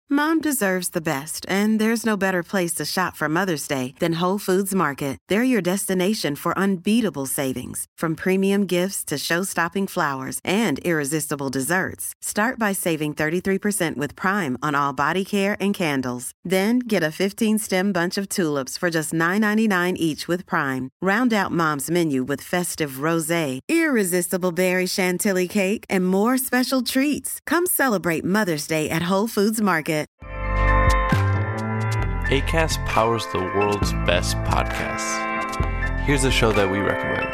Mom deserves the best, and there's no better place to shop for Mother's Day than Whole Foods Market. They're your destination for unbeatable savings, from premium gifts to show-stopping flowers and irresistible desserts. Start by saving 33% with Prime on all body care and candles. Then get a 15-stem bunch of tulips for just $9.99 each with Prime. Round out Mom's menu with festive rosé, irresistible berry chantilly cake, and more special treats. Come celebrate Mother's Day at Whole Foods Market. Acast powers the world's best podcasts. Here's a show that we recommend.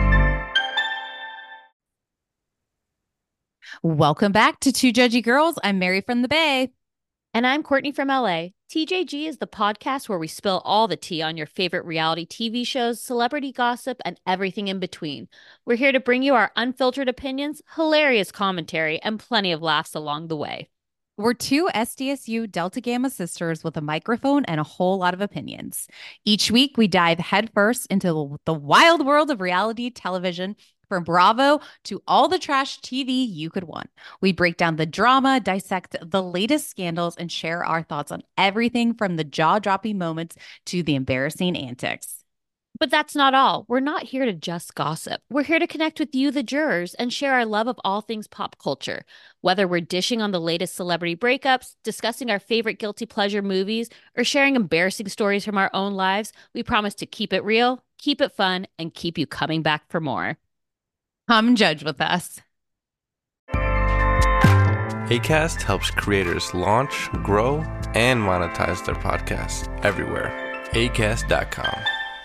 Welcome back to Two Judgy Girls. I'm Mary from the Bay. And I'm Courtney from LA. TJG is the podcast where we spill all the tea on your favorite reality TV shows, celebrity gossip, and everything in between. We're here to bring you our unfiltered opinions, hilarious commentary, and plenty of laughs along the way. We're two SDSU Delta Gamma sisters with a microphone and a whole lot of opinions. Each week, we dive headfirst into the wild world of reality television, from Bravo to all the trash TV you could want. We break down the drama, dissect the latest scandals, and share our thoughts on everything from the jaw-dropping moments to the embarrassing antics. But that's not all. We're not here to just gossip. We're here to connect with you, the jurors, and share our love of all things pop culture. Whether we're dishing on the latest celebrity breakups, discussing our favorite guilty pleasure movies, or sharing embarrassing stories from our own lives, we promise to keep it real, keep it fun, and keep you coming back for more. Come judge with us. Acast helps creators launch, grow, and monetize their podcasts everywhere. Acast.com.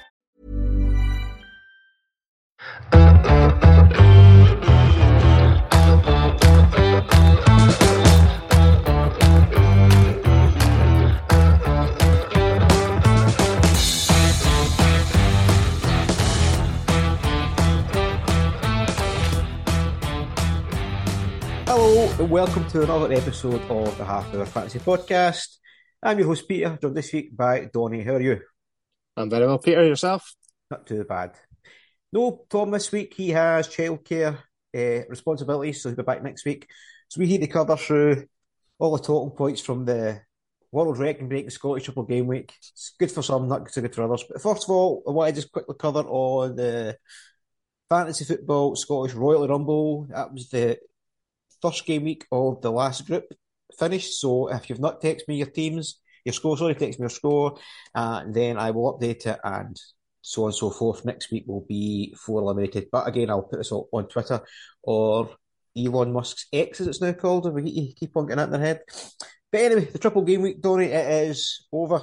Hello and welcome to another episode of the Half Hour Fantasy Podcast. I'm your host Peter, joined this week by Donnie. How are you? I'm very well, Peter. Yourself? Not too bad. No Tom this week. He has childcare responsibilities, so he'll be back next week. So we need to cover through all the talking points from the World Record Break, the Scottish Triple Game Week. It's good for some, not so good for others. But first of all, I want to just quickly cover on the Fantasy Football Scottish Royal Rumble. That was the first game week of the last group finished. So if you've not texted me your teams, your score, text me your score, and then I will update it and so on and so forth. Next week will be 4 eliminated. But again, I'll put this all on Twitter or Elon Musk's X, as it's now called, if we keep on getting that in their head. But anyway, the triple game week, Donny, it is over.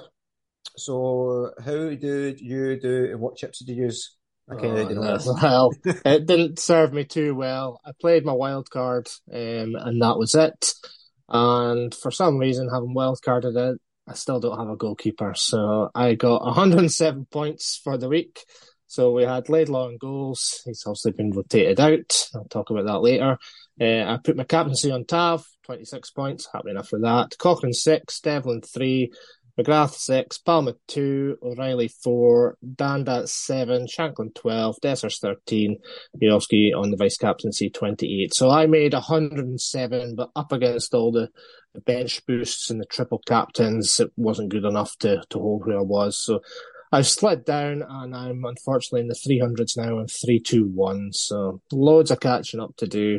So how did you do and what chips did you use? Well, it didn't serve me too well. I played my wild card, and that was it. And for some reason, having wild carded it, I still don't have a goalkeeper. So I got 107 points for the week. So we had Laidlaw in goals. He's obviously been rotated out. I'll talk about that later. I put my captaincy on Tav, 26 points. Happy enough with that. Cochrane 6, Devlin 3, McGrath 6, Palmer 2, O'Reilly 4, Danda 7, Shanklin 12, Dessers 13, Bielski on the vice captaincy 28. So I made 107, but up against all the bench boosts and the triple captains, it wasn't good enough to hold where I was. So I've slid down and I'm unfortunately in the 300s now. I'm 3-2-1. So loads of catching up to do.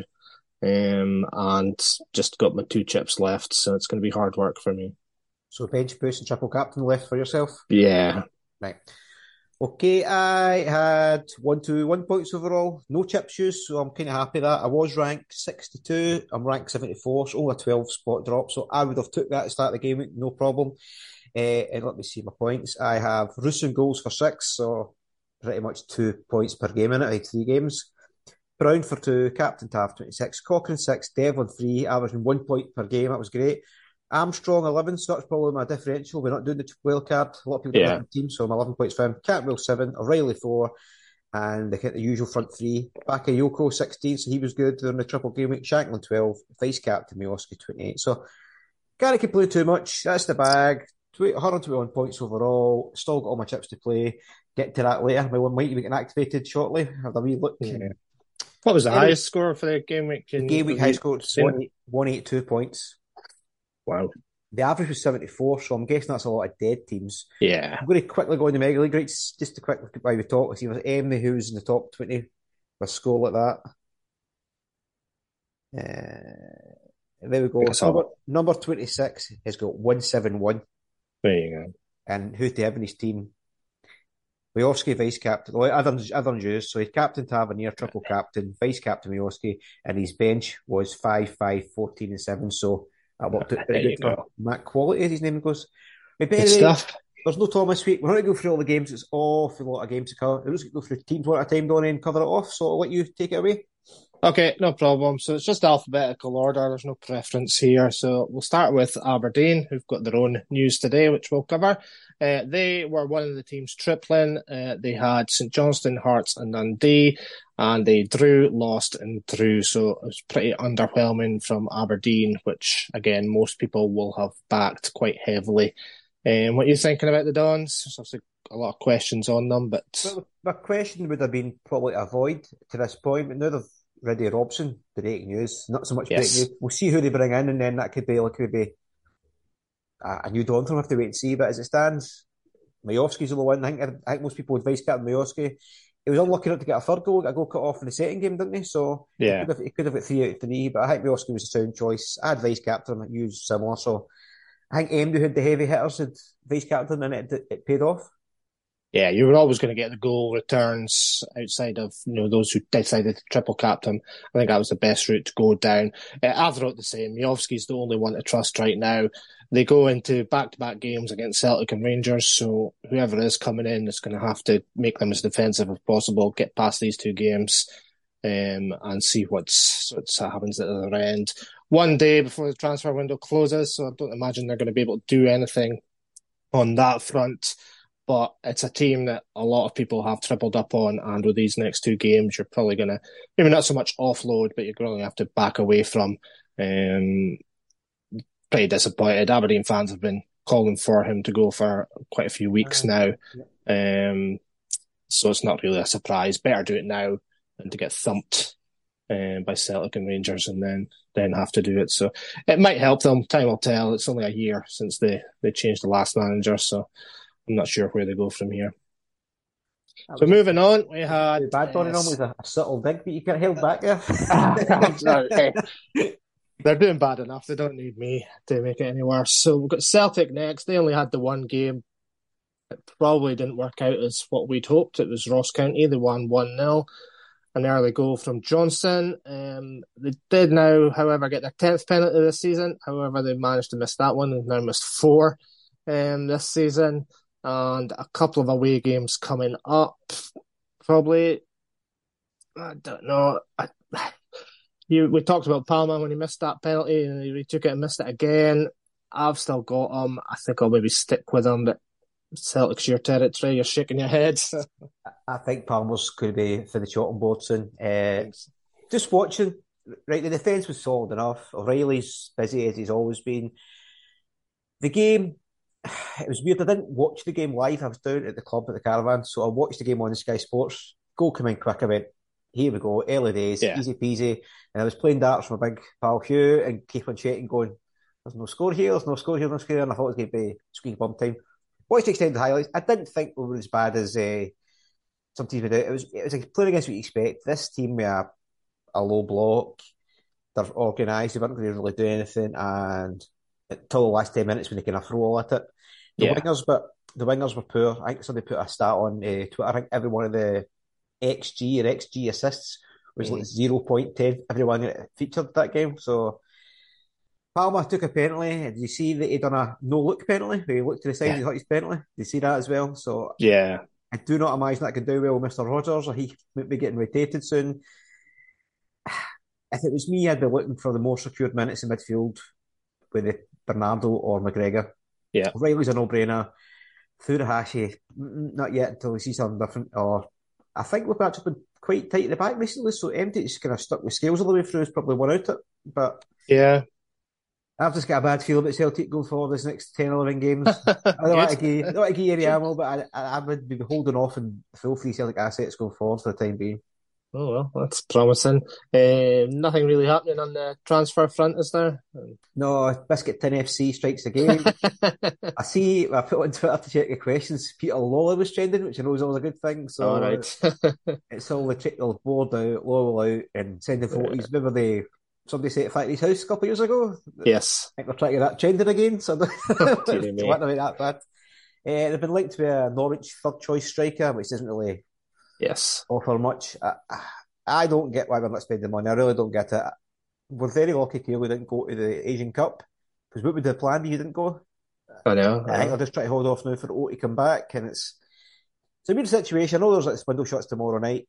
And just got my 2 chips left. So it's going to be hard work for me. So bench boost and triple captain left for yourself? Yeah. Right. Okay, I had 121 points overall. No chip shoes, so I'm kind of happy that. I was ranked 62. I'm ranked 74, so only a 12 spot drop. So I would have took that to start the game week, no problem. And let me see my points. I have Roos goals for 6, so pretty much 2 points per game in it. I had 3 games. Brown for 2, Captain Tav 26, Cochrane 6, Devlin 3, averaging 1 point per game. That was great. Armstrong 11, so that's probably my differential. We're not doing the wild card. A lot of people don't have the team, so I'm 11 points for him. Catwell 7, O'Reilly 4, and they hit the usual front 3. Bakayoko 16, so he was good during the triple game week. Shanklin 12, vice captain Miloski 28. So can't complain too much. That's the bag. 121 points overall. Still got all my chips to play. Get to that later. My one might be getting activated shortly. Have a wee look. Yeah. What was the highest score for the game week? The game week high score 182 points. Wow. The average was 74, so I'm guessing that's a lot of dead teams. Yeah. I'm going to quickly go into Mega League rates just to quickly while we talk. See if there's Emily who's in the top 20 with a score like that. There we go. Number 26 has got 171. There you go. And who's to have in his team? Majowski, vice captain. Well, other than Jews. So he's captain Tavernier, triple captain, vice captain Majowski, and his bench was 5, 14, and 7. So that worked out pretty good for Matt Quality, as his name goes. But good stuff. There's no Thomas week. We're not going to go through all the games. It's awful lot of games to cover. We're just going to go through teams one at a time, Donnie, and cover it off. So I'll let you take it away. Okay, no problem. So it's just alphabetical order. There's no preference here. So we'll start with Aberdeen, who've got their own news today, which we'll cover. They were one of the teams tripling. They had St Johnstone, Hearts and Dundee, and they drew, lost and drew. So it was pretty underwhelming from Aberdeen, which, again, most people will have backed quite heavily. What are you thinking about the Dons? There's obviously a lot of questions on them, but... Well, my question would have been probably avoid to this point, but now they've Ridley Robson, breaking news. Not so much breaking news. We'll see who they bring in, and then that could be a new dawn for them. Have to wait and see. But as it stands, Majowski's the one. I think most people would vice captain Majowski. He was unlucky not to get a third goal. Got a goal cut off in the second game, didn't he? So he could have got 3 out of 3. But I think Majowski was a sound choice. I had vice captain him. You similar. So I think MD had the heavy hitters had vice captain, and it paid off. Yeah, you were always going to get the goal returns outside of those who decided to triple captain. I think that was the best route to go down. I've wrote the same. Majowski's the only one to trust right now. They go into back-to-back games against Celtic and Rangers, so whoever is coming in is going to have to make them as defensive as possible, get past these 2 games, and see what happens at the other end. One day before the transfer window closes, so I don't imagine they're going to be able to do anything on that front. But it's a team that a lot of people have tripled up on, and with these next 2 games, you're probably going to, maybe not so much offload, but you're going to have to back away from. Pretty disappointed. Aberdeen fans have been calling for him to go for quite a few weeks now. So it's not really a surprise. Better do it now than to get thumped by Celtic and Rangers and then have to do it. So it might help them. Time will tell. It's only a year since they changed the last manager, so I'm not sure where they go from here. So moving on, we had... Bad Donny normally a subtle dig, but you get held back there. They're doing bad enough. They don't need me to make it any worse. So we've got Celtic next. They only had the one game. It probably didn't work out as what we'd hoped. It was Ross County. They won 1-0. An early goal from Johnson. They did now, however, get their 10th penalty this season. However, they managed to miss that one. They've now missed 4 this season. And a couple of away games coming up. Probably, I don't know. We talked about Palma when he missed that penalty and he retook it and missed it again. I've still got him. I think I'll maybe stick with him, but Celtic's your territory. You're shaking your head. I think Palmer's could be for the chopping board soon. Just watching, right, the defence was solid enough. O'Reilly's busy as he's always been. The game... It was weird. I didn't watch the game live. I was down at the club at the Caravan, so I watched the game on the Sky Sports. Goal came in quick. I went, here we go, early days, easy peasy. And I was playing darts with my big pal Hugh and keep on chatting, going, there's no score here, there's no score here, no score here. And I thought it was going to be squeaky bum time. Watched the extended highlights. I didn't think we were as bad as some teams would do. It was like playing against what you expect. This team with a low block, they're organised, they weren't going to really do anything, and until the last 10 minutes when they kind of throw all at it. The wingers were poor. I think somebody put a stat on Twitter. I think every one of the XG assists was like 0.10. Everyone that featured that game. So Palmer took a penalty. Did you see that he done a no-look penalty? Where he looked to the side and he got his penalty. Did you see that as well? So yeah, I do not imagine that could do well with Mr. Rodgers, or he might be getting rotated soon. If it was me, I'd be looking for the more secured minutes in midfield with Bernardo or McGregor. Yeah, O'Reilly's a no-brainer. Furuhashi, not yet until we see something different. Or I think we've actually been quite tight at the back recently, so Empty's kind of stuck with Scales all the way through. Has probably won out it, but yeah, I've just got a bad feel about Celtic going forward this next 10, 11 games. I don't want to give Eri ammo, but I would be holding off and full free Celtic assets going forward for the time being. Oh, well, that's promising. Nothing really happening on the transfer front, is there? No, Biscuit Tin FC strikes again. I see, I put on Twitter to check the questions. Peter Lawler was trending, which I know is always a good thing. All So right. it's all the board out, Lawler out, and sending photos. Remember somebody set fire at his house a couple of years ago? Yes. I think they're trying to get that trending again. So Dearie it's me. not that bad. They've been linked to a Norwich third choice striker, which doesn't really Yes. offer much. I don't get why we're not spending money. I really don't get it. We're very lucky Keeley didn't go to the Asian Cup, because what would the plan be? You didn't go. I know. I think they're just trying to hold off now for O to come back, and it's a weird situation. I know there's like window shots tomorrow night.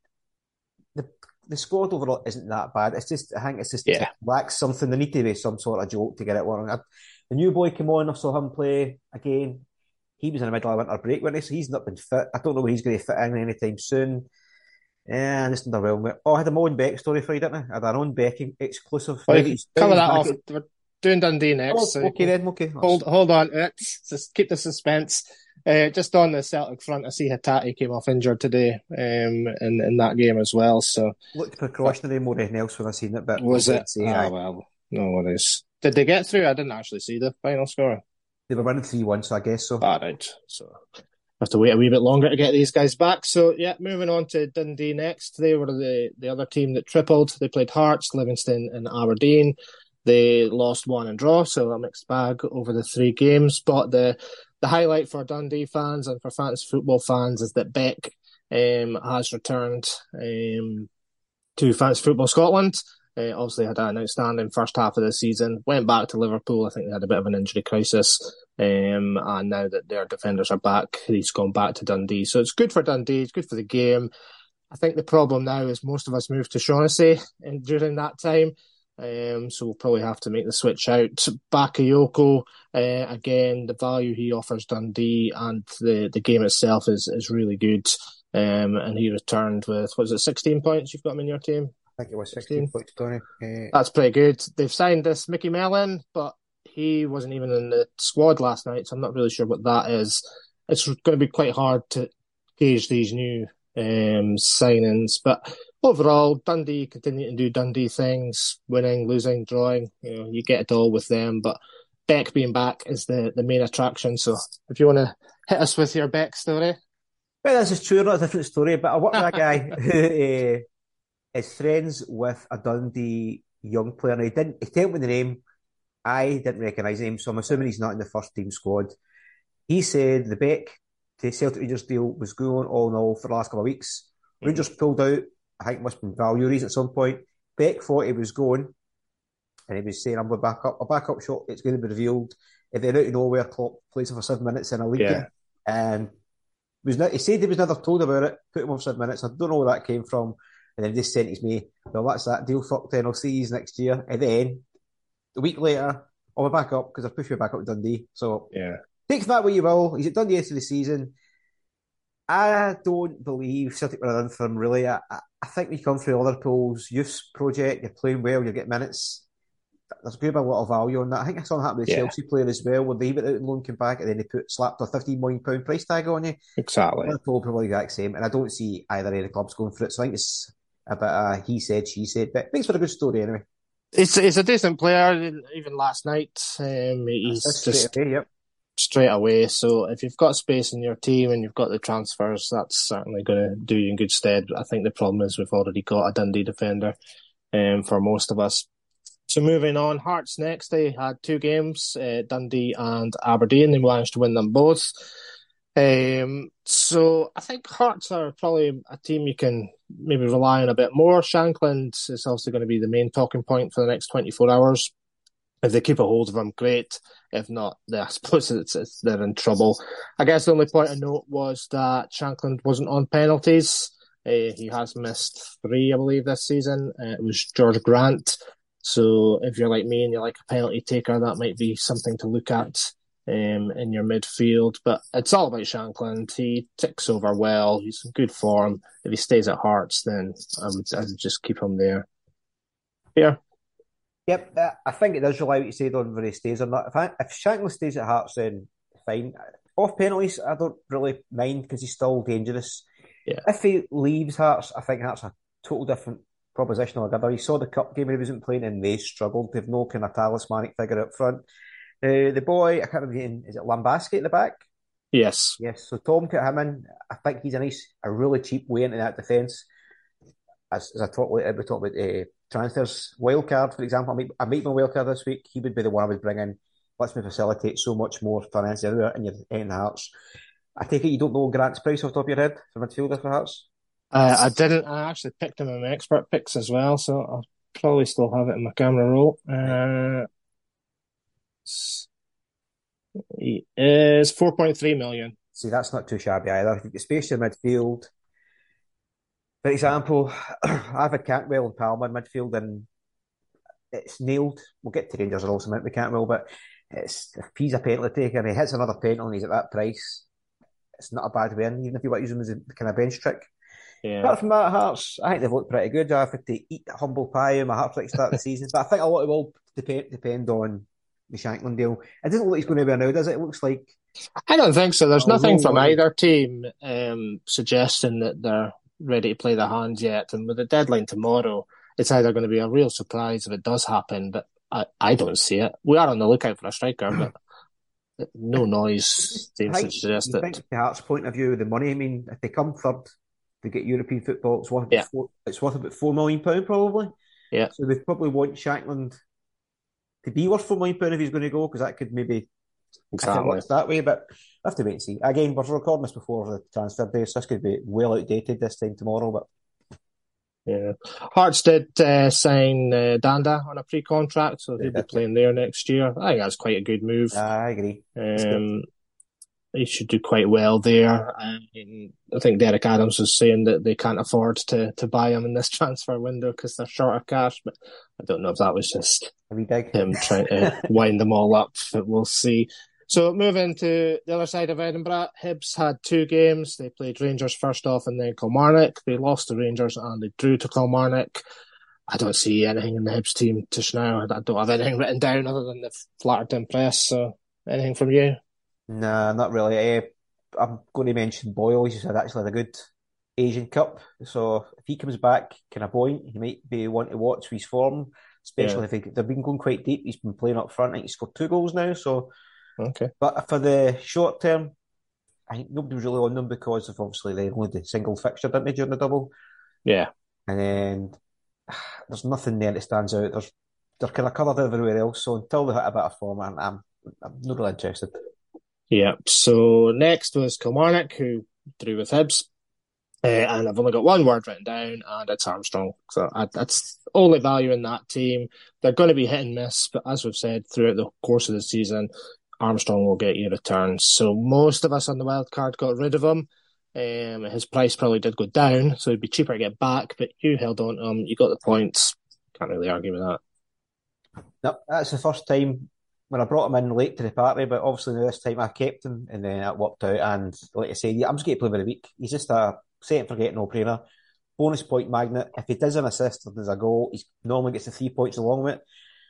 The squad overall isn't that bad. It's just, I think it's just lacks something. There need to be some sort of joke to get it working. The new boy came on. I saw him play again. He was in the middle of winter break, wasn't he? So he's not been fit. I don't know when he's going to fit in anytime soon. Yeah, I'm just underwhelmed. Oh, I had a Owen Beck story for you, didn't I? I had an Owen Beck exclusive. Well, you cover that off. We're doing Dundee next. Oh, so okay then, okay. Hold on. Let's just keep the suspense. Just on the Celtic front, I see Hatate came off injured today in that game as well. So looked precautionary more than else when I seen it. But was it? Well, no worries. Did they get through? I didn't actually see the final score. They were winning 3-1, so I guess so. All right. So have to wait a wee bit longer to get these guys back. So yeah, moving on to Dundee next. They were the other team that tripled. They played Hearts, Livingston, and Aberdeen. They lost one and draw, so a mixed bag over the 3 games. But the highlight for Dundee fans and for fantasy football fans is that Beck has returned to Fantasy Football Scotland. Obviously had an outstanding first half of the season. Went back to Liverpool. I think they had a bit of an injury crisis. And now that their defenders are back, he's gone back to Dundee. So it's good for Dundee. It's good for the game. I think the problem now is most of us moved to Shaughnessy during that time. So we'll probably have to make the switch out. Bakayoko, again, the value he offers Dundee and the game itself is really good. And he returned with, 16 points? You've got him in your team? I think it was 16 points, Tony. That's pretty good. They've signed this Mickey Mellon, but he wasn't even in the squad last night, so I'm not really sure what that is. It's going to be quite hard to gauge these new signings, but overall, Dundee continue to do Dundee things, winning, losing, drawing. You get it all with them, but Beck being back is the main attraction. So if you want to hit us with your Beck story. Well, this is true, not a different story, but I work with a guy who is friends with a Dundee young player. Now, he told me the name. I didn't recognise him, so I'm assuming he's not in the first team squad. He said the Beck to Celtic Rangers deal was going all in all for the last couple of weeks. Rangers pulled out. I think it must have been value reasons at some point. Beck thought he was going, and he was saying, I'm going back up. A backup shot, it's going to be revealed. If they're out of nowhere, Klopp plays him for 7 minutes in a league game. And he said he was never told about it, put him on 7 minutes. I don't know where that came from. And then he just sentenced me, well, that's that deal fucked, then I'll see you next year. And then, a week later, I'll be back up because I pushed me back up to Dundee. So, take that way you will. He's at Dundee end of the season. I don't believe Celtic were in for him, really. I think we come through Liverpool's youth project. You're playing well, you get minutes. There's going to be a lot of value on that. I think I saw it happen with the Chelsea player as well, where they went out and loan came back and then they slapped a £15 million price tag on you. Exactly. Liverpool probably the exact same, and I don't see either of the clubs going for it. So I think it's a bit he said, she said, but thanks for a good story anyway. It's a decent player. Even last night, he's just straight away. So if you've got space in your team and you've got the transfers, that's certainly going to do you in good stead. But I think the problem is we've already got a Dundee defender for most of us. So moving on, Hearts next. They had 2 games, Dundee and Aberdeen. They managed to win them both. So I think Hearts are probably a team you can maybe rely on a bit more. Shankland is also going to be the main talking point for the next 24 hours. If they keep a hold of him, great. If not, I suppose they're in trouble. I guess the only point I note was that Shankland wasn't on penalties. He has missed 3, I believe, this season. It was George Grant. So if you're like me and you like a penalty taker, that might be something to look at in your midfield. But it's all about Shankland. He ticks over well. He's in good form. If he stays at Hearts, then I would just keep him there. Yeah. Yep, I think it does rely what you said on whether he stays or not. If Shankland stays at Hearts, then fine. Off penalties, I don't really mind because he's still dangerous. Yeah. If he leaves Hearts, I think Hearts are total different proposition altogether. You saw the cup game he wasn't playing and they struggled. They've no kind of talismanic figure up front. The boy, I can't remember, is it Lambaski at the back? Yes. Yes, so Tom put him in. I think he's a really cheap way into that defence. As I talk later, we talk about transfers. Wildcard, for example, I make my wildcard this week. He would be the one I would bring in. Lets me facilitate so much more financially in your end Hearts. I take it you don't know Grant's price off the top of your head for midfielder for Hearts? I didn't. I actually picked him in my expert picks as well, so I'll probably still have it in my camera roll. He is 4.3 million. See, that's not too shabby either. If you've got space in midfield, for example, I've had Cantwell and Palmer in midfield, and it's nailed. We'll get to Rangers are also meant with Cantwell, but if he's a penalty taker and he hits another penalty and he's at that price, it's not a bad win, even if you want to use him as a kind of bench trick. Yeah. Apart from that, Hearts, I think they've looked pretty good. I've had to eat humble pie in my Hearts like start of the season, but I think a lot will depend on the Shankland deal. It doesn't look like it's going to be a now, does it? It looks like... I don't think so. There's nothing from either team suggesting that they're ready to play their hands yet. And with the deadline tomorrow, it's either going to be a real surprise if it does happen, but I don't see it. We are on the lookout for a striker, but no noise seems to suggest it. I think the Hearts' point of view, the money, I mean, if they come third, they get European football, it's worth about £4 million probably. Yeah. So they probably want Shankland to be worth £4 million if he's going to go, because that could maybe if it works that way, but I have to wait and see. Again, we're recording this before the transfer day, so this could be well outdated this time tomorrow, but yeah. Hearts did sign Danda on a pre-contract, so he'll be playing there next year. I think that's quite a good move. I agree. He should do quite well there. I think Derek Adams was saying that they can't afford to buy him in this transfer window because they're short of cash, but I don't know if that was just him trying to wind them all up, but we'll see. So moving to the other side of Edinburgh, Hibs had 2 games. They played Rangers first off and then Kilmarnock. They lost to Rangers and they drew to Kilmarnock. I don't see anything in the Hibs team just now. I don't have anything written down other than they've flattered to impress. So anything from you? Nah, not really. I'm going to mention Boyle. He's had actually a good Asian Cup. So if he comes back kind of buoyant, he might be one to watch for his form, especially if they've been going quite deep. He's been playing up front. I think he's scored 2 goals now. So, okay. But for the short term, I think nobody was really on them because of obviously they only the single fixture, didn't they, during the double? Yeah. And then there's nothing there that stands out. They're kind of covered everywhere else. So until they hit a bit of form, I'm not really interested. Yeah, so next was Kilmarnock, who drew with Hibs. And I've only got one word written down, and it's Armstrong. So that's only value in that team. They're going to be hit and miss, but as we've said, throughout the course of the season, Armstrong will get you returns. So most of us on the wild card got rid of him. His price probably did go down, so it'd be cheaper to get back, but you held on to him. You got the points. Can't really argue with that. No, that's the first time when I brought him in late to the party, but obviously this time I kept him and then it worked out. And like I said, I'm just going to play him of the week. He's just a set and forget no-brainer. Bonus point magnet. If he does an assist or does a goal, he normally gets the 3 points along with it.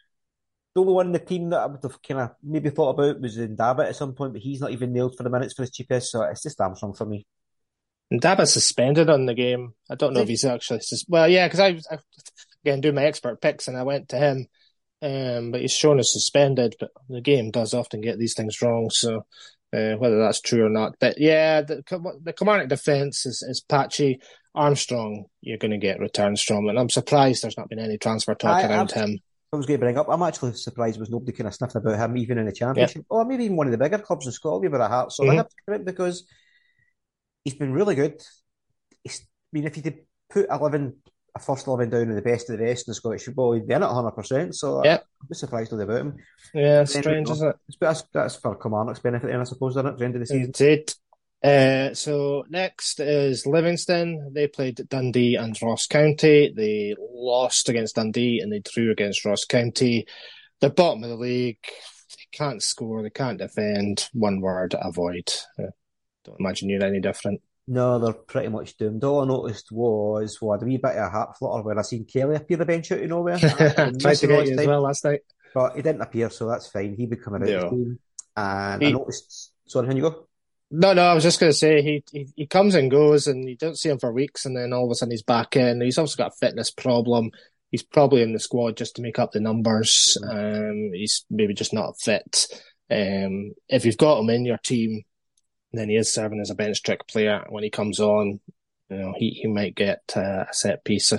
The only one in the team that I would have kind of maybe thought about was Ndaba at some point, but he's not even nailed for the minutes for his cheapest, so it's just Armstrong for me. Ndaba's suspended on the game. I don't know if he's actually... Well, yeah, because I again, do my expert picks and I went to him. But he's shown as suspended, but the game does often get these things wrong, so whether that's true or not. But yeah, the Kilmarnock defence is patchy. Armstrong, you're going to get returns from, and I'm surprised there's not been any transfer talk around him. I was going to bring up, I'm actually surprised there was nobody kind of sniffing about him, even in the Championship, or maybe even one of the bigger clubs in Scotland, but at Hearts. So I have to credit because he's been really good. I mean, if you could put a first 11 down and the best of the rest in the Scottish football, he'd be in it 100%. So I'm surprised about him. Yeah, strange, isn't it? That's for Kilmarnock's benefit, I suppose, isn't it, at the end of the season? Indeed. So next is Livingston. They played Dundee and Ross County. They lost against Dundee and they drew against Ross County. They're bottom of the league. They can't score. They can't defend. One word: avoid. Don't imagine you're any different. No, they're pretty much doomed. All I noticed was a wee bit of a heart flutter when I seen Kelly appear the bench out of nowhere. Tried to get you as well last night. But he didn't appear, so that's fine. He would come out of the team. And I noticed... Sorry, when you go? No, I was just going to say he comes and goes, and you don't see him for weeks, and then all of a sudden he's back in. He's also got a fitness problem. He's probably in the squad just to make up the numbers. He's maybe just not fit. If you've got him in your team, then he is serving as a bench trick player. When he comes on, he might get a set piece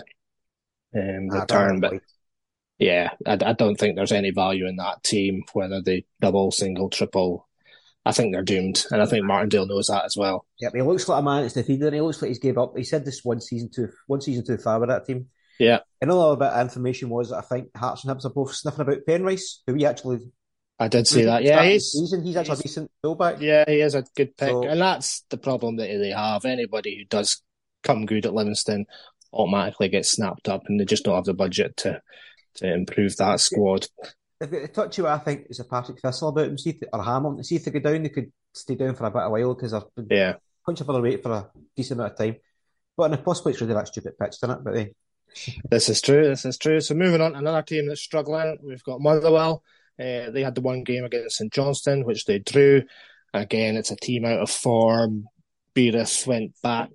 return, but yeah, I don't think there's any value in that team, whether they double, single, triple. I think they're doomed, and I think Martindale knows that as well. Yeah, he looks like a man that's defeated, and he looks like he's gave up. He said this one season too far with that team. Yeah. Another bit of information was that I think Hearts and Hibs are both sniffing about Penrice, who I did see that. Yeah, he's actually a decent fullback. Yeah, he is a good pick, and that's the problem that they have. Anybody who does come good at Livingston automatically gets snapped up, and they just don't have the budget to improve that squad. They've got to touch you, I think, is a Patrick Thistle about them, or Hamilton. See if they go down, they could stay down for a bit of while because they've been punching for their weight for a decent amount of time. But in a possibly it's really that stupid pitch, isn't it? But This is true. So moving on, another team that's struggling. We've got Motherwell. They had the one game against St Johnstone, which they drew. Again, it's a team out of form. Beereth went back.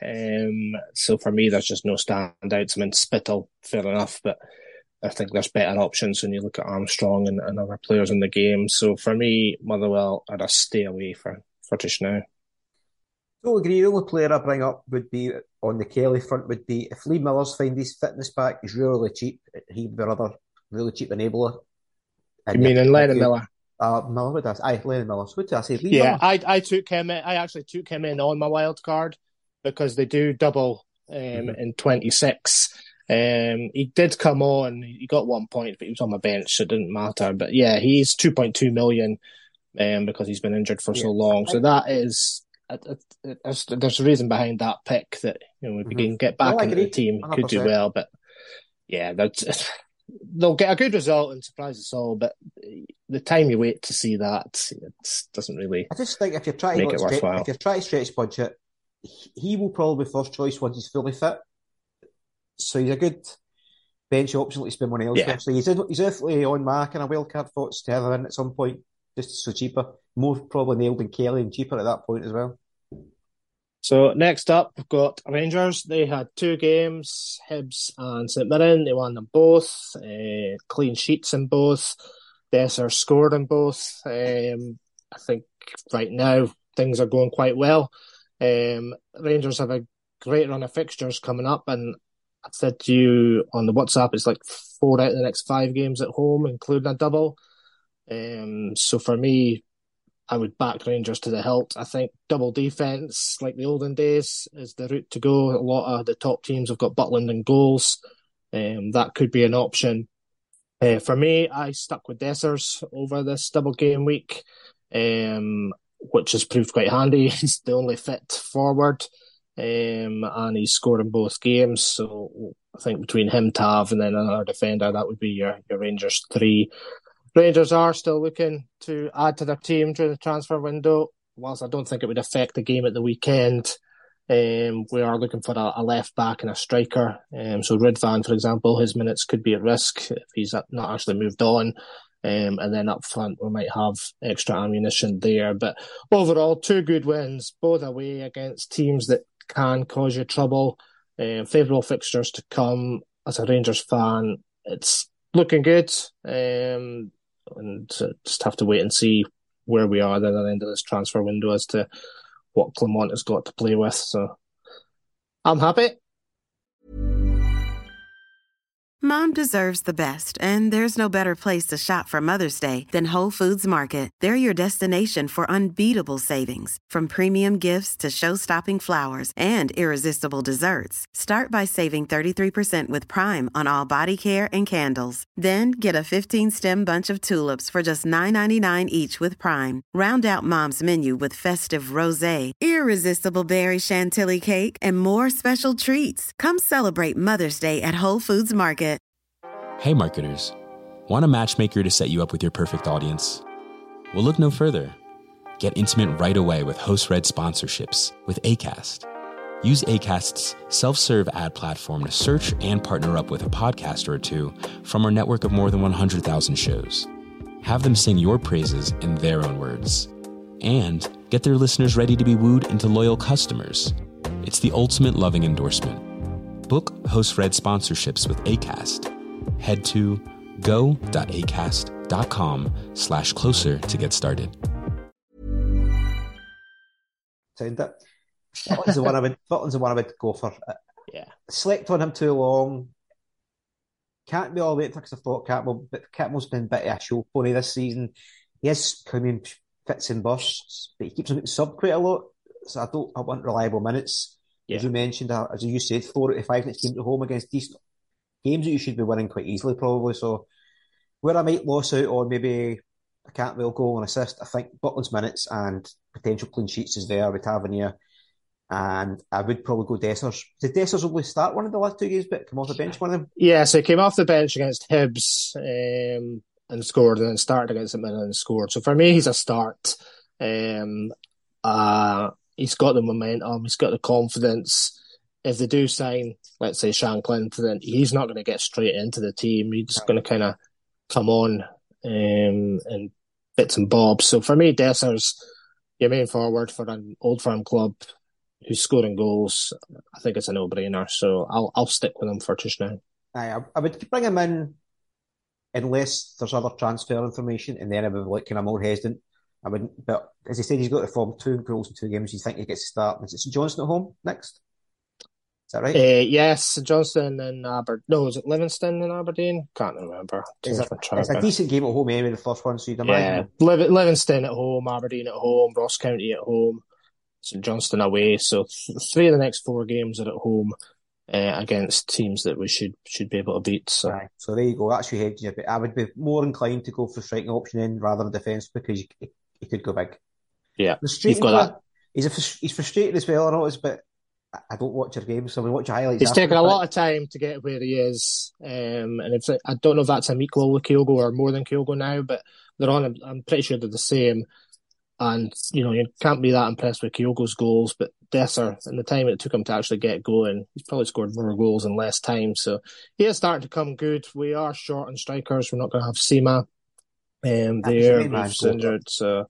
So for me, there's just no standouts. I mean, Spittle, fair enough, but I think there's better options when you look at Armstrong and other players in the game. So for me, Motherwell are a stay away for just now. I agree. The only player I bring up would be on the Kelly front would be if Lee Miller's find his fitness back, he's really cheap. He'd be another really cheap enabler. You mean in Lennon Miller? Miller, what did I say? Lennon Miller. So what did I say? Lee Miller? I took him in. I actually took him in on my wild card because they do double in 26. He did come on. He got 1 point, but he was on my bench, so it didn't matter. But yeah, he's 2.2 million because he's been injured for so long. So that is there's a reason behind that pick that if we can get back into the team, 100%. Could do well. But yeah, they'll get a good result and surprise us all. But the time you wait to see that, it doesn't really. I just think if you're trying to stretch budget, he will probably be first choice once he's fully fit. So he's a good bench option to spend money elsewhere. Yeah. So he's definitely on my kind of wildcard thoughts to have him in at some point, just so cheaper. More probably nailed than Kelly and cheaper at that point as well. So next up, we've got Rangers. They had 2 games, Hibs and St Mirren. They won them both. Clean sheets in both. Dessers scored in both. I think right now things are going quite well. Rangers have a great run of fixtures coming up, and I said to you on the WhatsApp, it's like 4 out of the next 5 games at home, including a double. So for me, I would back Rangers to the hilt. I think double defence, like the olden days, is the route to go. A lot of the top teams have got Butland in goals. That could be an option. For me, I stuck with Dessers over this double game week, which has proved quite handy. He's the only fit forward. And he's scored in both games, so I think between him, Tav, and then another defender, that would be your Rangers 3. Rangers are still looking to add to their team during the transfer window. Whilst I don't think it would affect the game at the weekend, we are looking for a left back and a striker. So Ridvan, for example, his minutes could be at risk if he's not actually moved on. And then up front, we might have extra ammunition there. But overall, 2 good wins, both away against teams that can cause you trouble. Favourable fixtures to come. As a Rangers fan, it's looking good. And just have to wait and see where we are at the end of this transfer window as to what Clement has got to play with. So I'm happy. Mom deserves the best, and there's no better place to shop for Mother's Day than Whole Foods Market. They're your destination for unbeatable savings, from premium gifts to show-stopping flowers and irresistible desserts. Start by saving 33% with Prime on all body care and candles. Then get a 15-stem bunch of tulips for just $9.99 each with Prime. Round out Mom's menu with festive rosé, irresistible berry chantilly cake, and more special treats. Come celebrate Mother's Day at Whole Foods Market. Hey marketers, want a matchmaker to set you up with your perfect audience? Well, look no further. Get intimate right away with host-read sponsorships with Acast. Use Acast's self-serve ad platform to search and partner up with a podcaster or two from our network of more than 100,000 shows. Have them sing your praises in their own words. And Get their listeners ready to be wooed into loyal customers. It's the ultimate loving endorsement. Book Host Red sponsorships with Acast. Head to go.acast.com/closer to get started. Sound it. Butland's the one I would go for. Yeah. Slept on him too long. Can't be all the way to fix the thought Campbell, but Campbell's been a bit of a show pony this season. He is coming fits and bursts, but he keeps on getting subbed quite a lot. So I want reliable minutes. Yeah. As you mentioned, as you said, 4 out of 5 next teams at home against decent games that you should be winning quite easily, probably. So where I might lose out on maybe a Cantwell goal and assist, I think Butland's minutes and potential clean sheets is there with Tavernier. And I would probably go Dessers. Did Dessers only start one of the last 2 games, but come off the bench one of them? Yeah, so he came off the bench against Hibs and scored, and then started against Midland and scored. So for me, he's a start. He's got the momentum, he's got the confidence. If they do sign, let's say, Sean Clinton, then he's not going to get straight into the team. He's just going to kind of come on and bits and bobs. So for me, Dessers, your main forward for an Old Firm club who's scoring goals, I think it's a no-brainer. So I'll stick with him for just now. I would bring him in unless there's other transfer information, and then I would be like kind of more hesitant. I wouldn't, but as I said, he's got to form 2 goals in 2 games. You think he gets to start? Is it St Johnstone at home next? Is that right? Yes, St Johnstone and Aberdeen. No, is it Livingston and Aberdeen? Can't remember. It's a decent game at home anyway, the first one, so you'd imagine. Yeah, Livingston at home, Aberdeen at home, Ross County at home, St Johnstone away. So 3 of the next 4 games are at home against teams that we should be able to beat. So, so there you go. That's your hedge. But I would be more inclined to go for striking option in rather than defence because he could go big. Yeah, you've got that. He's frustrated as well, I notice, but I don't watch your games, so we watch your highlights. He's taken a lot of time to get where he is, and I don't know if that's equal with Kyogo or more than Kyogo now, but they're on. I'm pretty sure they're the same. And you can't be that impressed with Kyogo's goals, but Desser, in the time it took him to actually get going, he's probably scored more goals in less time. So he is starting to come good. We are short on strikers. We're not going to have Sima there. He's injured, so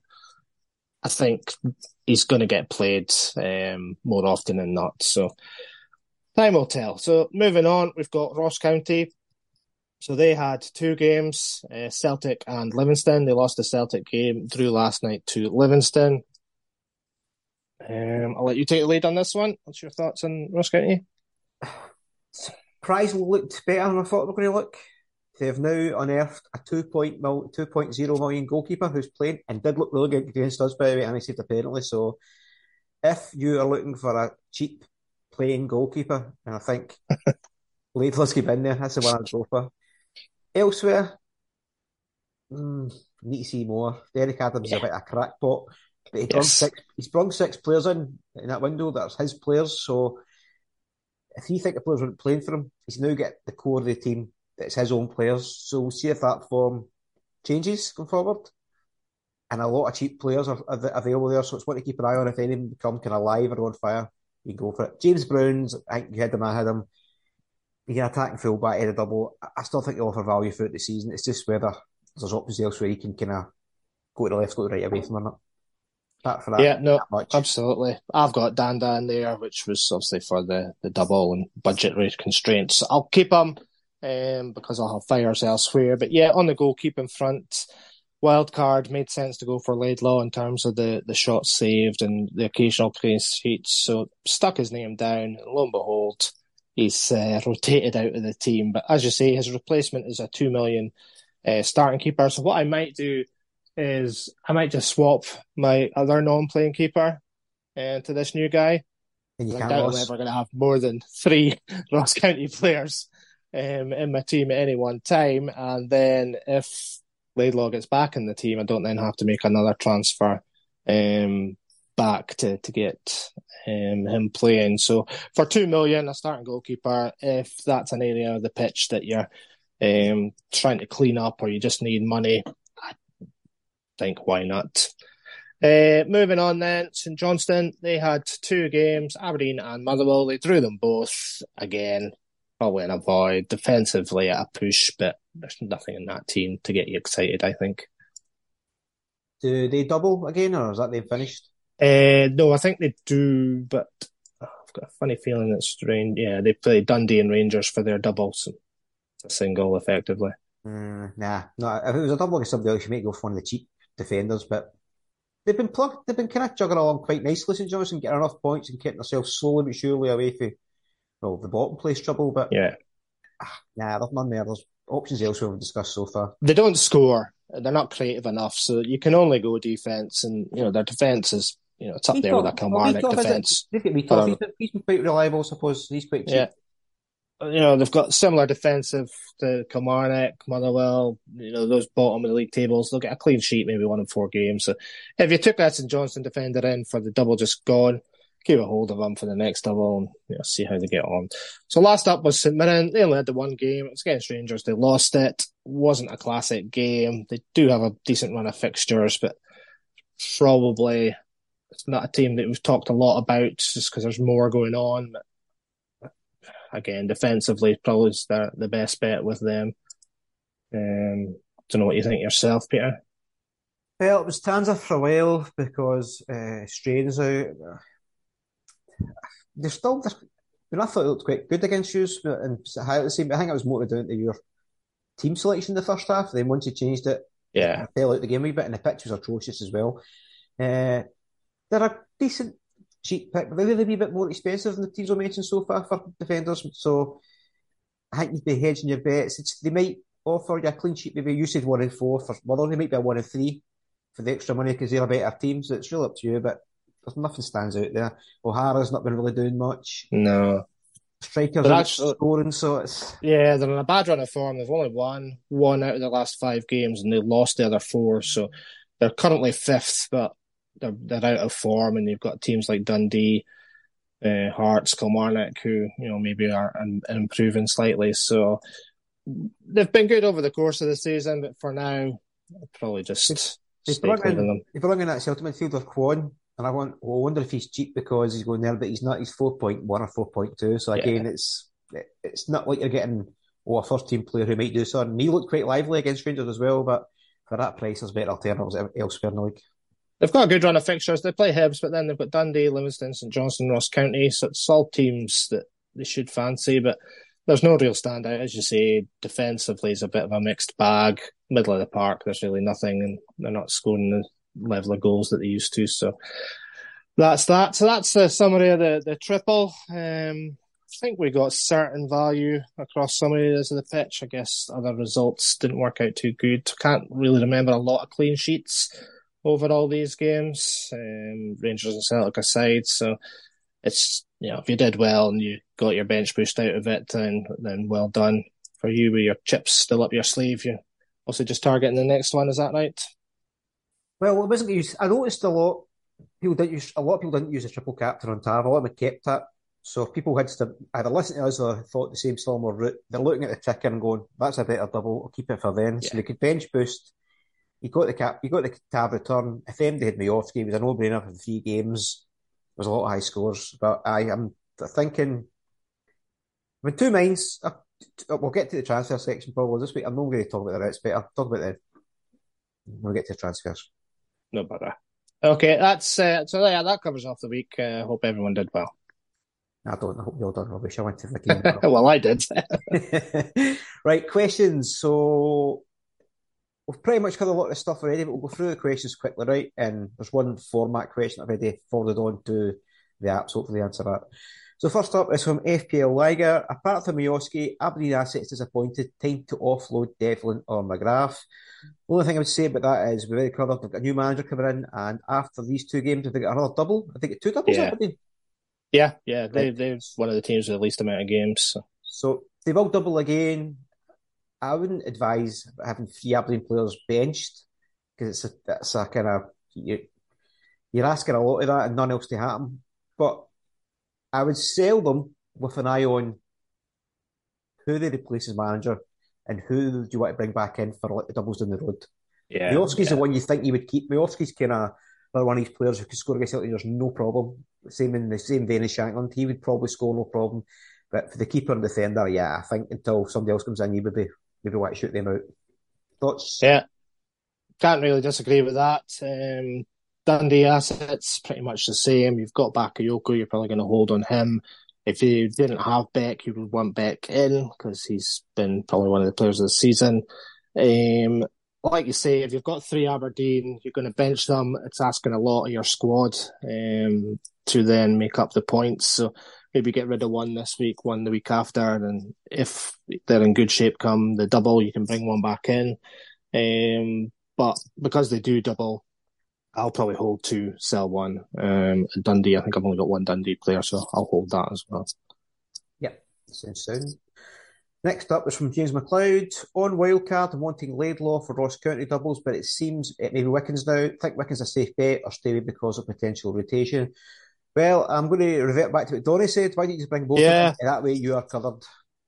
I think he's going to get played more often than not. So time will tell. So moving on, we've got Ross County. So they had 2 games, Celtic and Livingston. They lost the Celtic game, drew last night to Livingston. I'll let you take the lead on this one. What's your thoughts on Ross County? Surprisingly looked better than I thought they were going to look. They've now unearthed a 2.0 million goalkeeper who's playing and did look really good against us, by the way, and he saved a penalty. So if you are looking for a cheap playing goalkeeper, and I think Laidlaw's keep in there, that's the one I'd go for. Elsewhere, need to see more. Derek Adams is a bit of a crackpot, but he's brought 6 players in that window. That's his players. So if you think the players weren't playing for him, he's now got the core of the team that's his own players. So we'll see if that form changes going forward. And a lot of cheap players are available there, so it's one to keep an eye on. If any of them become kind of live or on fire, you can go for it. James Brown's, I think you had him, I had him. He can attack and full-back, head a double. I still think he'll offer value throughout the season. It's just whether there's options elsewhere he can kind of go to the left, go to the right away from or not. That for that. Yeah, no, absolutely. I've got Danda in there, which was obviously for the double and budgetary constraints. I'll keep him because I'll have fires elsewhere. But yeah, on the goalkeeping front, wild card made sense to go for Laidlaw in terms of the shots saved and the occasional clean sheets. So stuck his name down, and lo and behold, he's rotated out of the team. But as you say, his replacement is a 2 million starting keeper. So what I might do is I might just swap my other non-playing keeper to this new guy. And I doubt I'm ever going to have more than 3 Ross County players in my team at any one time. And then if Laidlaw gets back in the team, I don't then have to make another transfer back to get him playing. So for 2 million, a starting goalkeeper, if that's an area of the pitch that you're trying to clean up or you just need money, I think why not? Moving on then, St Johnstone, they had 2 games, Aberdeen and Motherwell. They drew them both. Again, probably an avoid. Defensively at a push, but there's nothing in that team to get you excited, I think. Do they double again, or is that they've finished? No, I think they do, but I've got a funny feeling it's strange. Yeah, they play Dundee and Rangers for their doubles. It's a single, effectively. Nah, no. If it was a double against somebody else, you might go for one of the cheap defenders, but they've been kind of chugging along quite nicely, St Johnstone, getting enough points and getting themselves slowly but surely away from, well, the bottom place trouble. But Yeah. nah, there's none there. There's options elsewhere we've discussed so far. They don't score. They're not creative enough, so you can only go defence, and their defence is it's up there with a Kilmarnock defence. They've got Meathoff. He's been quite reliable, I suppose. He's quite cheap. Yeah. They've got similar defensive to Kilmarnock, Motherwell, those bottom of the league tables. They'll get a clean sheet, maybe 1 in 4 games. So if you took that St Johnstone defender in for the double just gone, keep a hold of them for the next double and see how they get on. So last up was St Mirren. They only had the one game. It was against Rangers. They lost it. Wasn't a classic game. They do have a decent run of fixtures, but probably it's not a team that we've talked a lot about just because there's more going on. Again, defensively, probably is the best bet with them. Don't know what you think yourself, Peter. Well, it was Tanser for a while because Strain's out. I thought it looked quite good against you, and I think it was more down to your team selection in the first half. Then once you changed it, Yeah, it fell out the game a wee bit, and the pitch was atrocious as well. They're a decent cheap pick, but they're a wee bit more expensive than the teams I mentioned so far for defenders. So I think you'd be hedging your bets. They might offer you a clean sheet, maybe you said 1 in 4 for Motherwell. They might be a 1 in 3 for the extra money because they're a better team. So it's really up to you, but there's nothing stands out there. O'Hara's not been really doing much. no. Strikers aren't scoring, so it's... Yeah, they're in a bad run of form. They've only won 1 out of the last 5 games, and they lost the other 4. So they're currently 5th, but they're out of form, and you've got teams like Dundee, Hearts, Kilmarnock, who maybe are improving slightly. So they've been good over the course of the season, but for now, I'll probably just If we're looking at Celtic midfielder Kwon, and I wonder if he's cheap because he's going there, but he's not. He's 4.1 or 4.2. So again, it's not like you're getting a first team player who might do something. He looked quite lively against Rangers as well, but for that price, there's better alternatives elsewhere in the league. They've got a good run of fixtures. They play Hibs, but then they've got Dundee, Livingston, St Johnstone, Ross County. So it's all teams that they should fancy, but there's no real standout. As you say, defensively is a bit of a mixed bag. Middle of the park, there's really nothing, and they're not scoring the level of goals that they used to. So that's that. So that's the summary of the triple. I think we got certain value across some areas of the pitch. I guess other results didn't work out too good. Can't really remember a lot of clean sheets over all these games, Rangers and Celtic aside. So it's, if you did well and you got your bench pushed out of it, then well done for you with your chips still up your sleeve. You're also just targeting the next one, is that right? Well, it wasn't used. I noticed a lot of people didn't use a triple captain on Tav. A lot of them kept it. So if people had to either listen to us or thought the same Stormore route, they're looking at the ticker and going, that's a better double, I'll keep it for then. Yeah. So they could bench boost. You got the Tav return. If MD had Majowski, it was a no-brainer for the 3 games. There was a lot of high scores. But I am thinking, I'm in 2 minds. We'll get to the transfer section probably this week. I'm not going to talk about the Reds, but I'll talk about we'll get to the transfers. No bother. Okay, that's that covers off the week. Hope everyone did well. I hope you all done rubbish. I went to the game. Well, I did. Right, questions. So we've pretty much covered a lot of stuff already, but we'll go through the questions quickly, right? And there's one format question I've already forwarded on to the apps. Hopefully answer that. So first up is from FPL Liger. Apart from Majowski, Aberdeen assets disappointed. Time to offload Devlin or McGrath. The only thing I would say about that is we're very covered. They've got a new manager coming in, and after these 2 games, have they got another double? I think it's 2 doubles. Aberdeen. Yeah. They're one of the teams with the least amount of games. So they will double again. I wouldn't advise having 3 Aberdeen players benched because it's a kind of you're asking a lot of that and none else to happen. But I would sell them with an eye on who they replace as manager and who do you want to bring back in for like the doubles down the road. Yeah, Majowski's the one you think you would keep. Majowski's kind of another one of these players who could score against Celtic. There's no problem. Same in the same vein as Shankland. He would probably score no problem. But for the keeper and defender, yeah, I think until somebody else comes in, you maybe want to shoot them out. Thoughts? Yeah, can't really disagree with that. Dundee assets, pretty much the same. You've got Bakayoko, you're probably going to hold on him. If you didn't have Beck, you would want Beck in, because he's been probably one of the players of the season. Like you say, if you've got 3 Aberdeen, you're going to bench them. It's asking a lot of your squad to then make up the points. So maybe get rid of one this week, one the week after, and if they're in good shape come the double, you can bring one back in. But because they do double, I'll probably hold 2, sell 1. Dundee, I think I've only got 1 Dundee player, so I'll hold that as well. Yep, sounds sound. Next up is from James McLeod. On wildcard, I'm wanting Laidlaw for Ross County doubles, but it seems it may be Wickens now. I think Wickens a safe bet or stay away because of potential rotation. Well, I'm going to revert back to what Donny said. Why don't you just bring both of them? That way you are covered.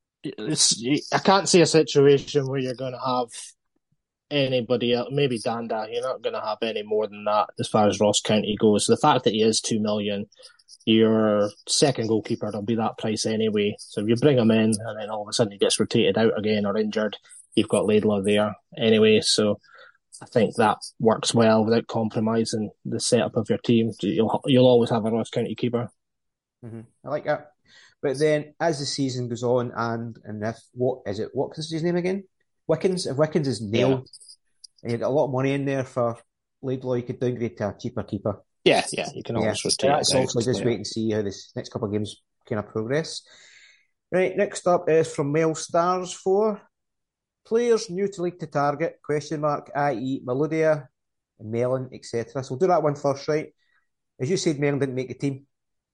I can't see a situation where you're going to have anybody else, maybe Danda. You're not going to have any more than that as far as Ross County goes. So the fact that he is 2 million, your second goalkeeper will be that price anyway. So if you bring him in and then all of a sudden he gets rotated out again or injured, you've got Laidlaw there anyway. So I think that works well without compromising the setup of your team. You'll always have a Ross County keeper. Mm-hmm. I like that. But then as the season goes on and if what is his name again? Wickens. If Wickens is nailed and you've got a lot of money in there for Laidlaw, you could downgrade to a cheaper keeper. Yeah, you can always rotate. That's also just wait and see how this next couple of games kind of progress. Right, next up is from Mel Stars 4. Players new to league to target, ? i.e. Melodia, Mellon, etc. So we'll do that one first, right? As you said, Mellon didn't make the team.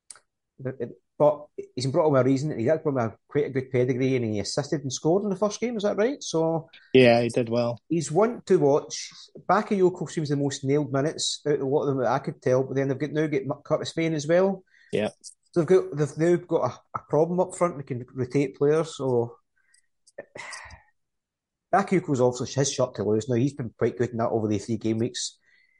But he's been brought on with a reason, and he's actually brought quite a good pedigree, and he assisted and scored in the first game, is that right? So yeah, he did well. He's one to watch. Bakayoko seems the most nailed minutes out of a lot of them that I could tell, but then they've now got Curtis Fain as well. Yeah. So they've now got a problem up front. They can rotate players, so Bakayoko's obviously his shot to lose. Now, he's been quite good in that over the 3 game weeks.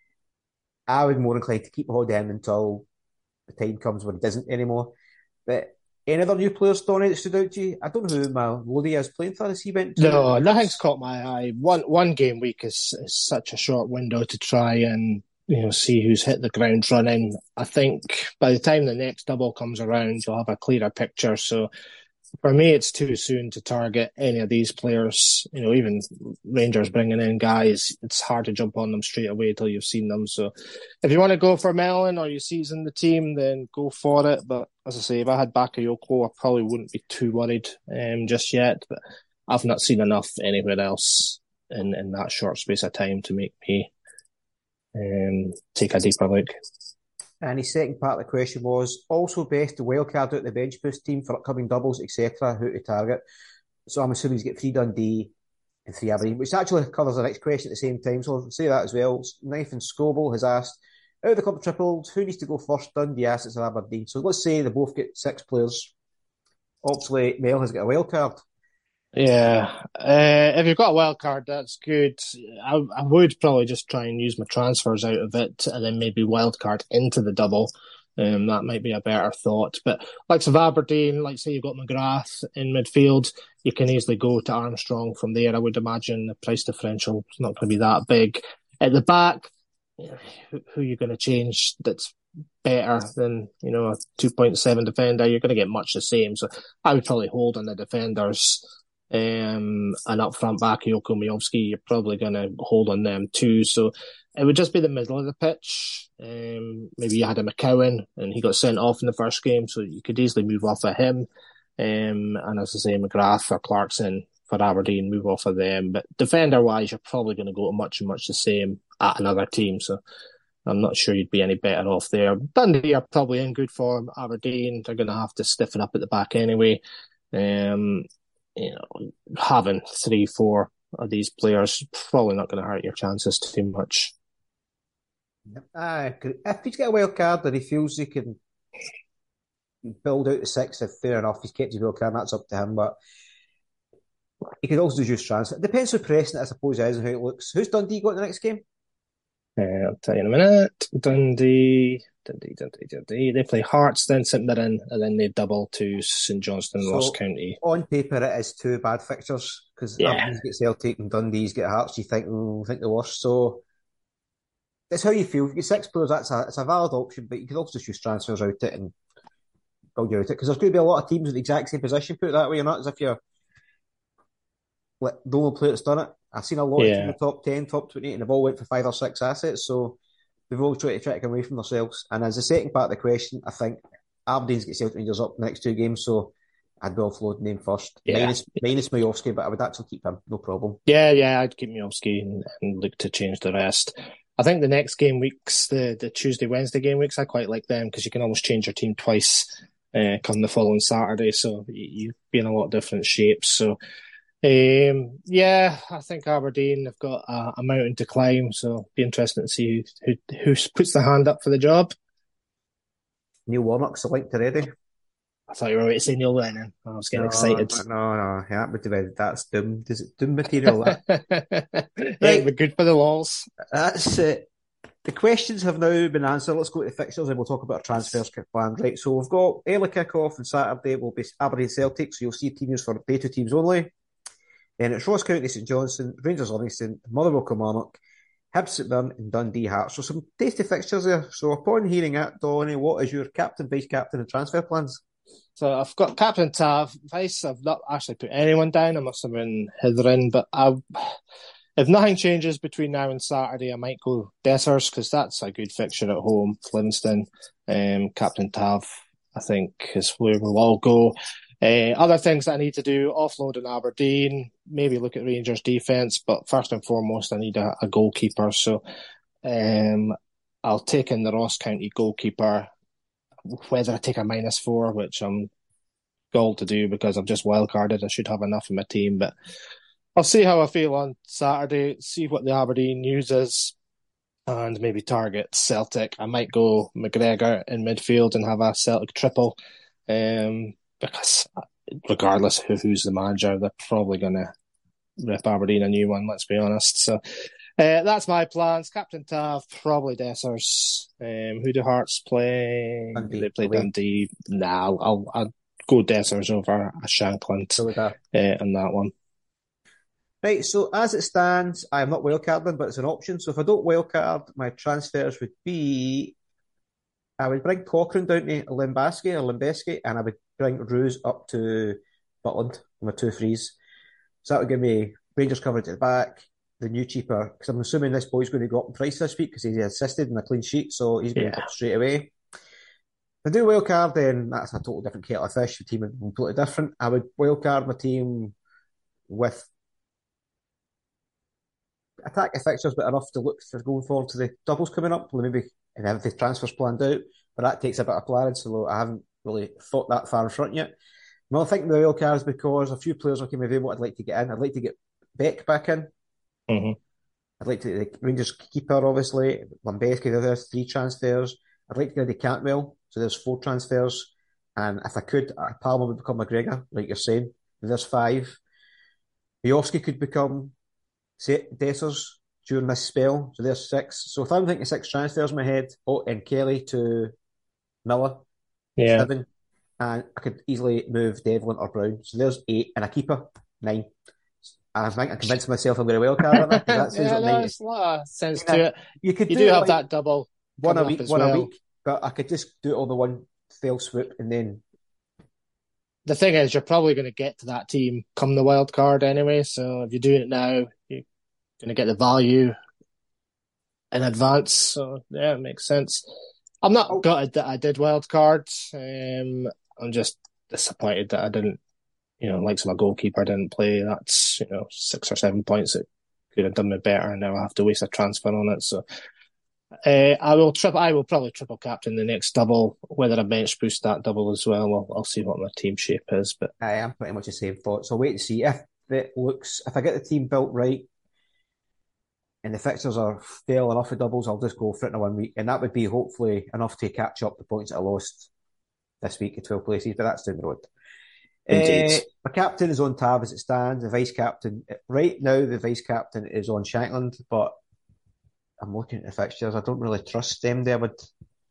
I would more inclined to keep hold of him until the time comes when he doesn't anymore. But any other new players, Donny, that stood out to you? I don't know who Melodia is playing for as he went to. No, nothing's caught my eye. One game week is such a short window to try and see who's hit the ground running. I think by the time the next double comes around, you'll have a clearer picture. So for me, it's too soon to target any of these players. Even Rangers bringing in guys, it's hard to jump on them straight away until you've seen them. So if you want to go for Mellon or you season the team, then go for it. But as I say, if I had Bakayoko, I probably wouldn't be too worried just yet. But I've not seen enough anywhere else in that short space of time to make me take a deeper look. And his second part of the question was also best to wildcard out the bench boost team for upcoming doubles, etc. Who to target. So I'm assuming he's got 3 Dundee and 3 Aberdeen, which actually covers the next question at the same time. So I'll say that as well. Nathan Scoble has asked, out of the club tripled, who needs to go first, Dundee assets or Aberdeen? So let's say they both get 6 players. Obviously, Mel has got a wildcard. Yeah, if you've got a wild card, that's good. I would probably just try and use my transfers out of it and then maybe wild card into the double. That might be a better thought. But like Aberdeen, like say you've got McGrath in midfield, you can easily go to Armstrong from there. I would imagine the price differential is not going to be that big. At the back, who are you going to change that's better than a 2.7 defender? You're going to get much the same. So I would probably hold on the defenders. And up front, Bakayoko, Miovski, you're probably going to hold on them too. So it would just be the middle of the pitch. Maybe you had a McCowan and he got sent off in the first game, so you could easily move off of him. And as I say, McGrath or Clarkson for Aberdeen, move off of them. But defender-wise, you're probably going to go to much the same at another team. So I'm not sure you'd be any better off there. Dundee are probably in good form. Aberdeen, they're going to have to stiffen up at the back anyway. Having 3-4 of these players probably not going to hurt your chances too much. If he's got a wild card and he feels he can build out the 6, if fair enough, he's kept his wild card, that's up to him. But he could also use transfer. It depends how pressing it, I suppose, is and how it looks. Who's Dundee got in the next game? I'll tell you in a minute. Dundee. They play Hearts, then St Mirren, and then they double to St Johnstone and Ross County. On paper, it is 2 bad fixtures because Aberdeen's get Celtic and Dundee's get Hearts. You think the worst. So it's how you feel. If you get 6 players, it's a valid option, but you can also just use transfers out it and build out it, because there's going to be a lot of teams with the exact same position, put it that way. You're not as if you're like the only player that's done it. I've seen a lot of teams in the top 10, top 20, and they've all went for 5 or 6 assets, so they've all tried to get away from themselves. And as the second part of the question, I think Aberdeen's got Celtic Rangers up the next 2 games, so I'd be offloading him first. Yeah. Minus Majowski, but I would actually keep him, no problem. Yeah, I'd keep Majowski and look to change the rest. I think the next game weeks, the Tuesday, Wednesday game weeks, I quite like them because you can almost change your team twice come the following Saturday, so you'd be in a lot of different shapes. So, I think Aberdeen have got a mountain to climb, so it'll be interesting to see who puts the hand up for the job. Neil Warnock's linked already. I thought you were about to say Neil Lennon. I was getting excited. No, that's Doom. Is it Doom material? That? Right, we're good for the lols. That's it. The questions have now been answered. Let's go to the fixtures and we'll talk about our transfers planned. Right, so we've got early kick-off on Saturday. Will be Aberdeen Celtic, so you'll see team news for day 2 teams only. Then it's Ross County St Johnstone, Rangers Livingston, Motherwell Kilmarnock, Hibs St Mirren and Dundee Hearts. So some tasty fixtures there. So upon hearing it, Donny, what is your captain, vice-captain and transfer plans? So I've got Captain Tav. Vice, I've not actually put anyone down. I must have been Hitherin, but if nothing changes between now and Saturday, I might go Dessers because that's a good fixture at home. Livingston, Captain Tav, I think, is where we'll all go. Other things that I need to do, offload in Aberdeen, maybe look at Rangers defence, but first and foremost, I need a goalkeeper. So I'll take in the Ross County goalkeeper, whether I take a -4, which I'm galled to do because I've just wildcarded. I should have enough in my team, but I'll see how I feel on Saturday, see what the Aberdeen news is, and maybe target Celtic. I might go McGregor in midfield and have a Celtic triple, because regardless of who's the manager, they're probably going to rip Aberdeen a new one, let's be honest. So that's my plans. Captain Tav, probably Dessers. Who do Hearts play? Dundee. They play Dundee. Nah, I'll go Dessers over a Shankland in that one. Right, so as it stands, I am not wildcarding, but it's an option. So if I don't wildcard, my transfers would be, I would bring Cochrane down to Limbeski, and I would bring Roos up to Butland on my 2 frees. So that would give me Rangers coverage at the back, the new cheaper, because I'm assuming this boy's going to go up in price this week because he's assisted in a clean sheet, so he's going to go up straight away. If I do wildcard, then that's a total different kettle of fish. The team would be completely different. I would wildcard my team with attacking fixtures, but enough to look for going forward to the doubles coming up. Maybe and have the transfers planned out, but that takes a bit of planning, so I haven't really thought that far in front yet. I'm not thinking the wildcard is because a few players are coming available. I'd like to get in. I'd like to get Beck back in. Mm-hmm. I'd like to get the Rangers keeper, obviously. Lambeski, there's 3 transfers. I'd like to get the Cantwell, so there's 4 transfers. And if I could, Palmer would become McGregor, like you're saying. There's 5. Majowski could become Dessers during this spell, so there's 6. So if I'm thinking 6 transfers in my head, and Kelly to Miller, 7, and I could easily move Devlin or Brown. So there's 8, and a keeper, 9. And I think I convinced myself I'm going to wildcard on that. That sounds like there's a lot of sense to it. You do have that double one a week, a week, but I could just do it all the one fell swoop, and then. The thing is, you're probably going to get to that team come the wild card anyway. So if you're doing it now, you're going to get the value in advance. So yeah, it makes sense. I'm not gutted that I did wild card. I'm just disappointed that I didn't. Like my goalkeeper didn't play. That's 6 or 7 points that could have done me better, and now I have to waste a transfer on it. So I will probably triple captain the next double. Whether I bench boost that double as well, I'll see what my team shape is. But I am pretty much the same thought. So I'll wait to see if I get the team built right, and the fixtures are fair enough for doubles, I'll just go for it in 1 week, and that would be hopefully enough to catch up the points that I lost this week at 12 places. But that's down the road. My captain is on Tav as it stands. The vice captain right now, the vice captain is on Shankland, but I'm looking at the fixtures. I don't really trust them there. But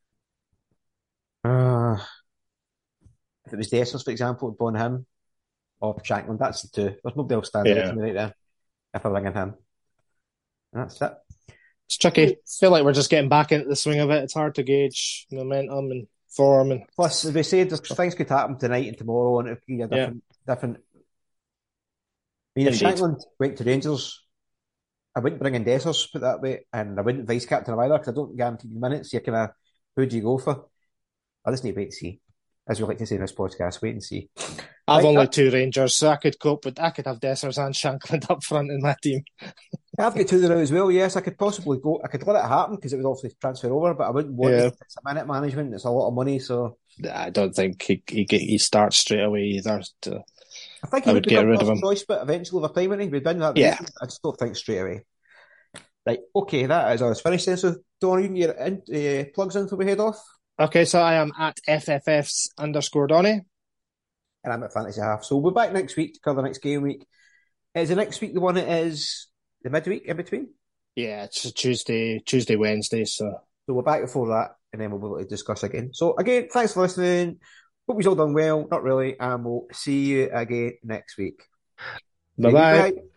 if it was Dessers, for example, it'd be on him or Shankland. That's the 2. There's nobody else standing out to me right there if I'm ringing him. And that's it. It's tricky. I feel like we're just getting back into the swing of it. It's hard to gauge momentum and form. And Plus, as we said, things could happen tonight and tomorrow, and it could be a different. I mean, if Shankland went to Rangers, I wouldn't bring in Dessers, put it that way, and I wouldn't vice captain him either because I don't guarantee the minutes. You're kind of, who do you go for? I just need to wait and see. As we like to say in this podcast, wait and see. I've only 2 Rangers, so I could cope with. I could have Dessers and Shankland up front in my team. I've got 2 there now as well. Yes, I could possibly go. I could let it happen because it would obviously transfer over, but I wouldn't want it. It's a minute management. It's a lot of money, so I don't think he starts straight away either. I think he would get rid of him. Choice, but eventually over time, when he'd been that. Yeah, I just don't think straight away. Right, okay, that is us finished then. So, Don, you can get plugs in before we head off. Okay, so I am at FFFs_Donny. And I'm at Fantasy Half. So we'll be back next week to cover the next game week. Is the next week the one that is the midweek in between? Yeah, it's a Tuesday, Wednesday. So we're back before that, and then we'll be able to discuss again. So again, thanks for listening. Hope you've all done well. Not really. And we'll see you again next week. Bye-bye. Bye.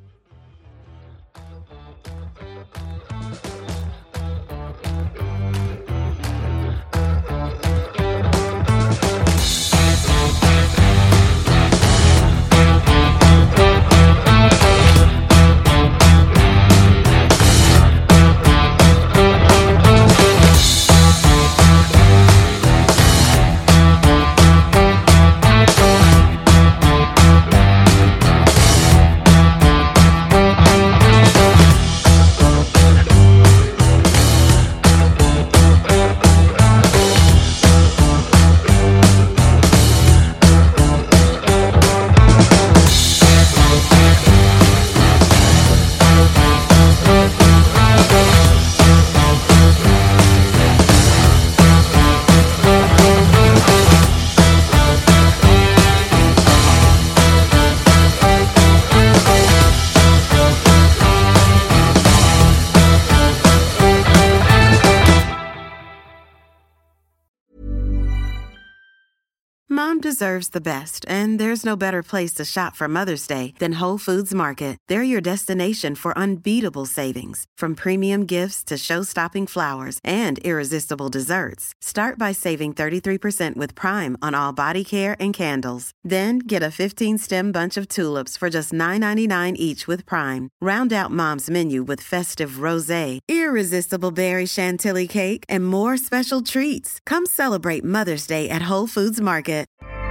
Mom deserves the best, and there's no better place to shop for Mother's Day than Whole Foods Market. They're your destination for unbeatable savings, from premium gifts to show-stopping flowers and irresistible desserts. Start by saving 33% with Prime on all body care and candles. Then get a 15-stem bunch of tulips for just $9.99 each with Prime. Round out Mom's menu with festive rosé, irresistible berry chantilly cake, and more special treats. Come celebrate Mother's Day at Whole Foods Market.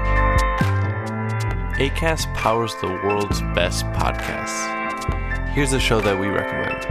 Acast powers the world's best podcasts. Here's a show that we recommend.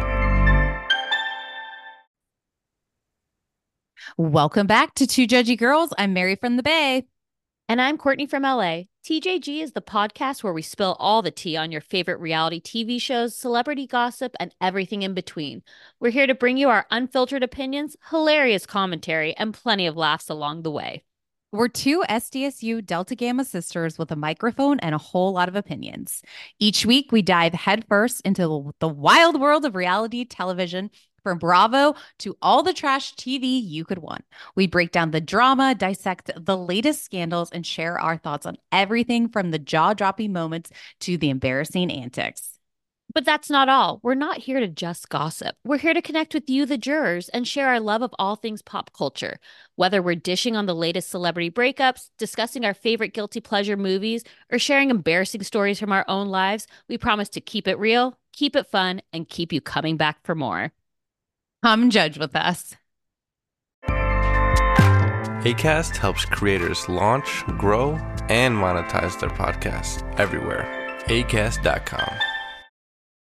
Welcome back to Two Judgy Girls. I'm Mary from the Bay. And I'm Courtney from LA. TJG is the podcast where we spill all the tea on your favorite reality TV shows, celebrity gossip, and everything in between. We're here to bring you our unfiltered opinions, hilarious commentary, and plenty of laughs along the way. We're 2 SDSU Delta Gamma sisters with a microphone and a whole lot of opinions. Each week, we dive headfirst into the wild world of reality television, from Bravo to all the trash TV you could want. We break down the drama, dissect the latest scandals, and share our thoughts on everything from the jaw-dropping moments to the embarrassing antics. But that's not all. We're not here to just gossip. We're here to connect with you, the jurors, and share our love of all things pop culture. Whether we're dishing on the latest celebrity breakups, discussing our favorite guilty pleasure movies, or sharing embarrassing stories from our own lives, we promise to keep it real, keep it fun, and keep you coming back for more. Come judge with us. Acast helps creators launch, grow, and monetize their podcasts everywhere. Acast.com.